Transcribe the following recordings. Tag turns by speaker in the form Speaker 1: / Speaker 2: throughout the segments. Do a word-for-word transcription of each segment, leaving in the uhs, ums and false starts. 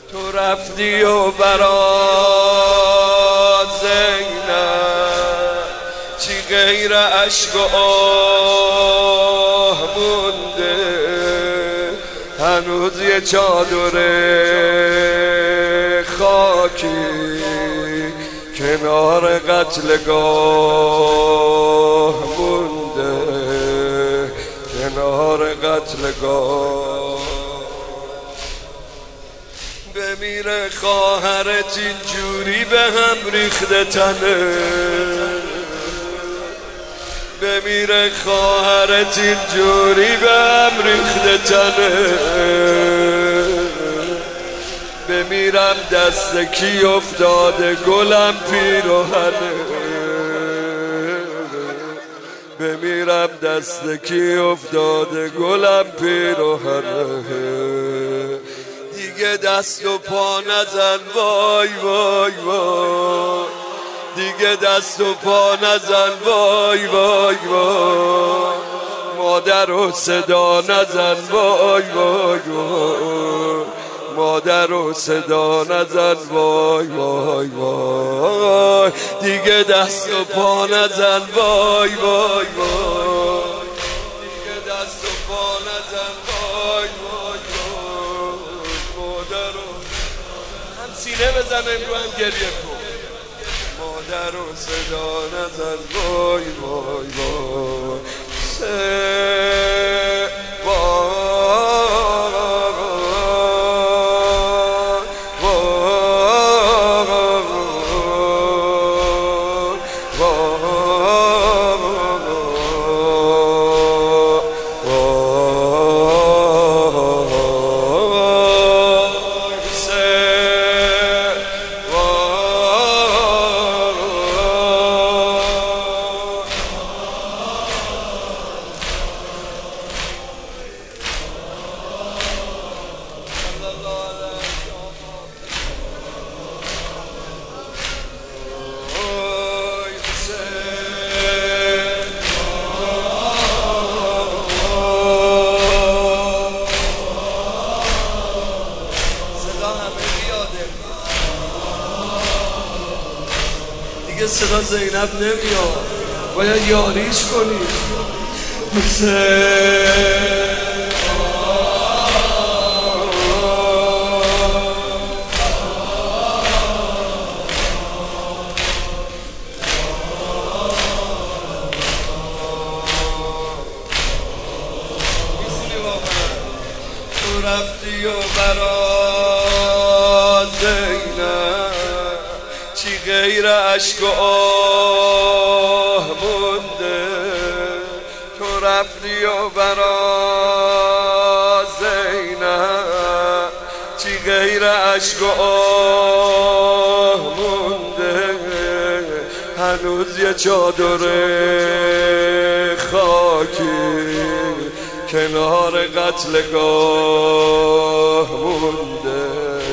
Speaker 1: تو رفتی و برا زینب چی غیر عشق و آه مونده، هنوز یه چادر خاکی کنار قتلگاه مونده، کنار قتلگاه. بمیره خواهرت اینجوری به هم ریخته تنه، بمیره خواهرت اینجوری به هم ریخته تنه، بمیرم دست کی افتاده گلم پیراهنه، بمیرم دست کی افتاده گلم پیراهنه. دیگه دست و پا نزن وای وای وای، دیگه دست و پا نزن وای وای وای، مادر و صدا نزن وای وای وای، مادر و صدا نزن وای وای وای، دیگه دست و پا نزن وای وای وای، دیگه دست و پا نزن وای وای وای، مادر و هم سینه بزن امرو هم گریه کن، مادر و صدا نزن وای وای وای.
Speaker 2: دیگه صدا زینب نمیاد، باید یاریش کنی. حسین
Speaker 1: تو رفتی و برا زینب چی غیر عشق و آه مونده، تو رفتی و برا زینب چی غیر عشق و آه مونده، هنوز یه چادر خاکی کنار قتلگاه مونده،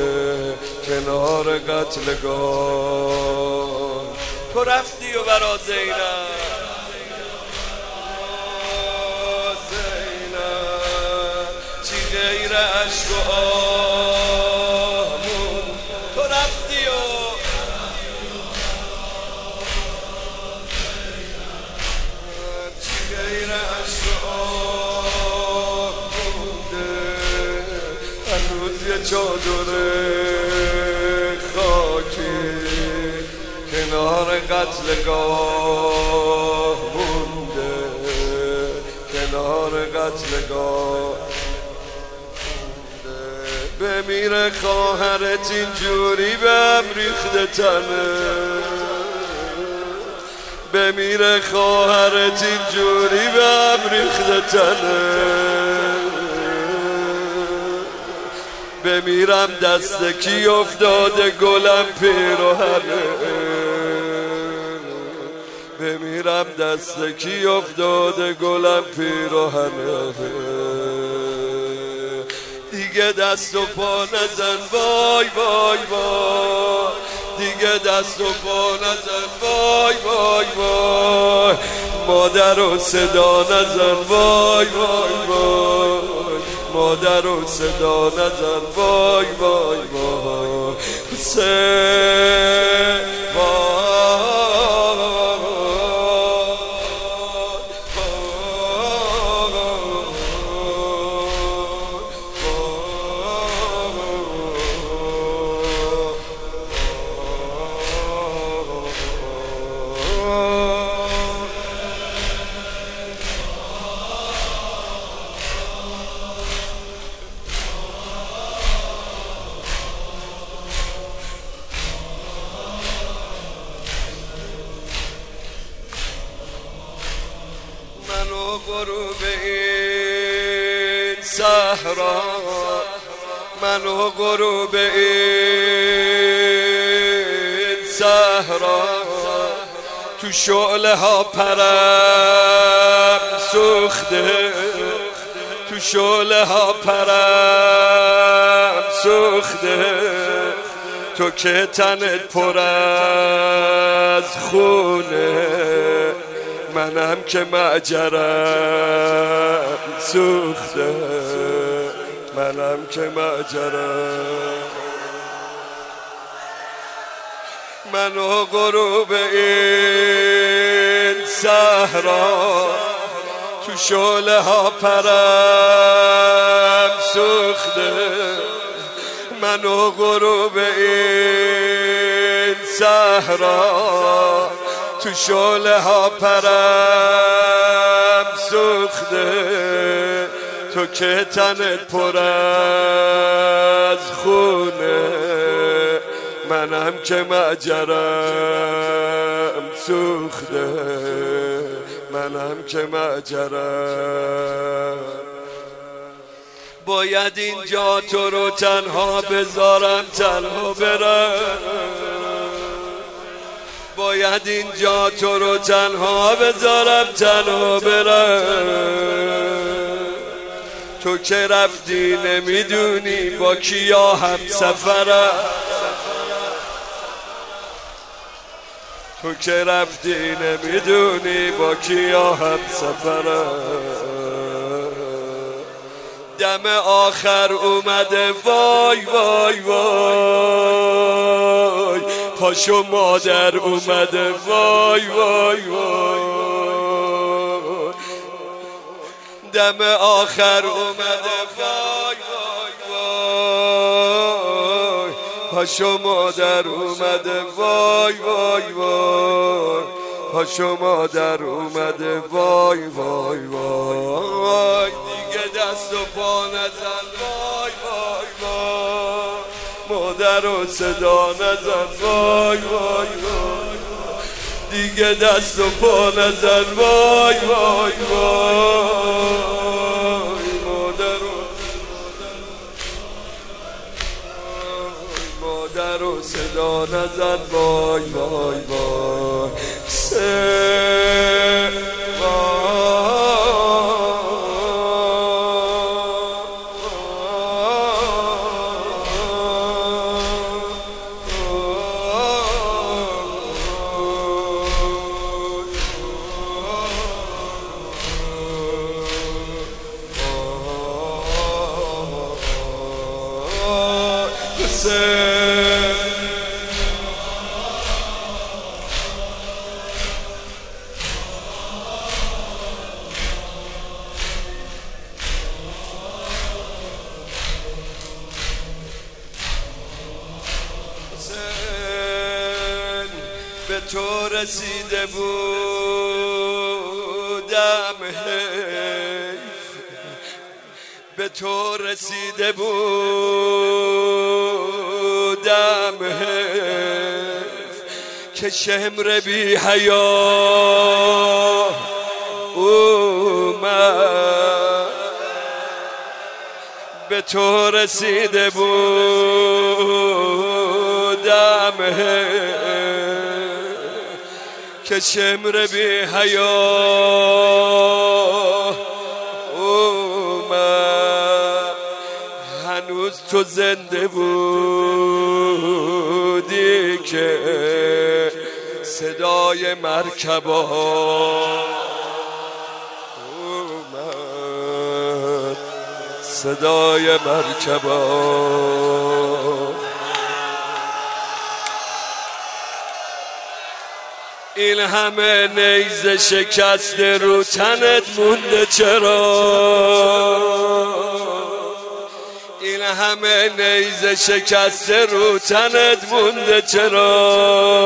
Speaker 1: کنار قتلگاه. تو رفتی و برا زینب زینب چی غیر عشق و آه مون، تو رفتی و چی غیر عشق و آه مونده، هنوز یه چادر کنار قتلگاه مونده، کنار قتلگاه مونده. بمیره خواهرت اینجوری به هم ریخته تنه، بمیره خواهرت اینجوری به هم ریخته تنه، بمیرم دست کی افتاده گلم پیراهنه، بمیرم دست کی افتاده گلم پیراهنه. دیگه دست و پا نزن وای وای وای، دیگه دست و پا نزن وای وای وای، مادر و صدا نزن وای وای وای، مادر رو صدا نزن وای وای وای حسین وای منو غروب این صحرا منو غروب این صحرا تو شعله ها پرم سوخته تو شعله ها پرم سوخته تو که تنت پر از خونه منم که معجرم سوخته منم که معجرم منو غروب این صحرا تو شعله ها پرم سوخته منو غروب این صحرا تو شعله ها پرم سوخته تو که تنت پر از خونه منم که معجرم سوخته منم که معجرم باید اینجا تو رو تنها بذارم تنها برم باید اینجا تو رو تنها بذارم تنها برم تو که رفتی نمیدونی با کیا هم سفرم تو که رفتی نمیدونی با کیا هم سفرم دم آخر اومده وای وای وای پاشو مادر اومده وای وای وای دم آخر اومده وای وای وای پاشو مادر اومده وای وای وای پاشو مادر اومده وای وای وای دیگه دست و پا نزن وای وای وای مادر رو صدا نزن وای وای وای دیگه دست و پا نزن وای وای وای مادر رو مادر رو صدا نزن وای وای وای سه به تو رسیده بودم حیف به تو رسیده بودم حیف که شمر بی حیا اومد به تو رسیده بودم حیف که شمر بی حیا اومد هنوز تو زنده بودی که صدای مرکبا اومد صدای مرکبا. این همه نیزه شکسته رو تنت مونده چرا؟ این همه نیزه شکسته رو تنت مونده چرا؟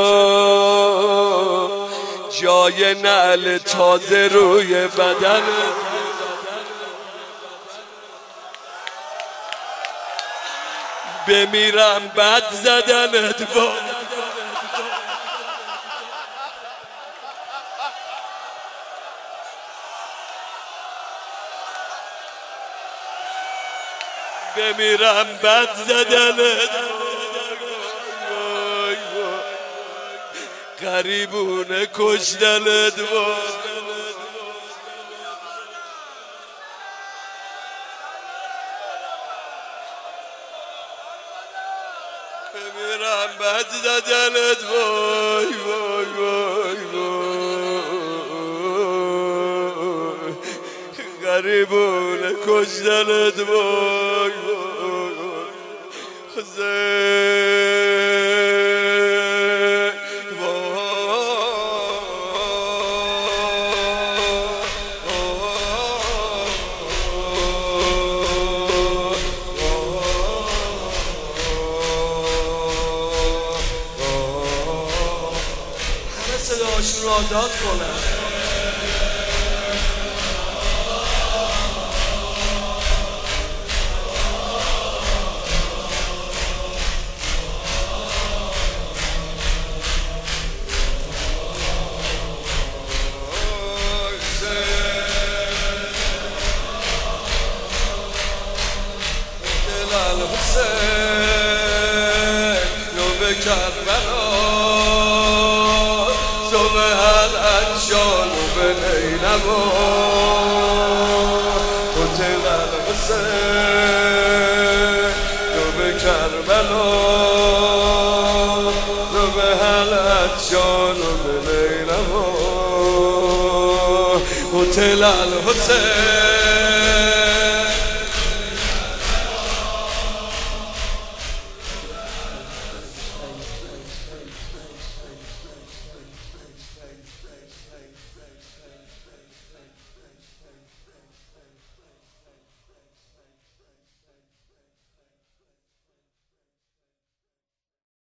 Speaker 1: جای نعل تازه روی بدن بمیرم بد زدنت با بمیرم بد زدنت غریبونه کشتنت با بمیرم بد زدنت وای وای وای وای غریبونه کشتنت وای وای صداشون را داد کنن. شانو به نینما قتل الحسین رو به کربلا رو به حلت شانو به نینما قتل الحسین